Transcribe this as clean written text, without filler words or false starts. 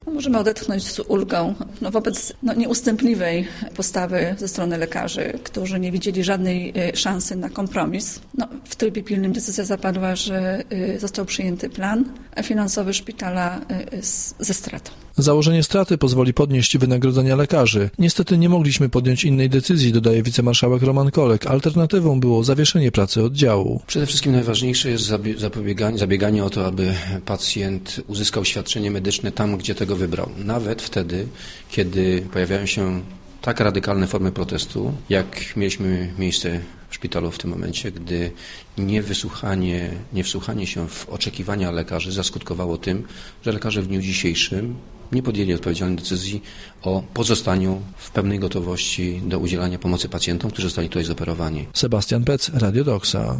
Możemy odetchnąć z ulgą wobec nieustępliwej postawy ze strony lekarzy, którzy nie widzieli żadnej szansy na kompromis. W trybie pilnym decyzja zapadła, że został przyjęty plan finansowy szpitala ze stratą. Założenie straty pozwoli podnieść wynagrodzenia lekarzy. Niestety nie mogliśmy podjąć innej decyzji, dodaje wicemarszałek Roman Kolek. Alternatywą było zawieszenie pracy oddziału. Przede wszystkim najważniejsze jest zabieganie o to, aby pacjent uzyskał świadczenie medyczne tam, gdzie tego wybrał. Nawet wtedy, kiedy pojawiają się tak radykalne formy protestu, jak mieliśmy miejsce w szpitalu w tym momencie, gdy niewsłuchanie się w oczekiwania lekarzy zaskutkowało tym, że lekarze w dniu dzisiejszym nie podjęli odpowiedzialnej decyzji o pozostaniu w pełnej gotowości do udzielania pomocy pacjentom, którzy zostali tutaj zoperowani. Sebastian Pec, Radio Doxa.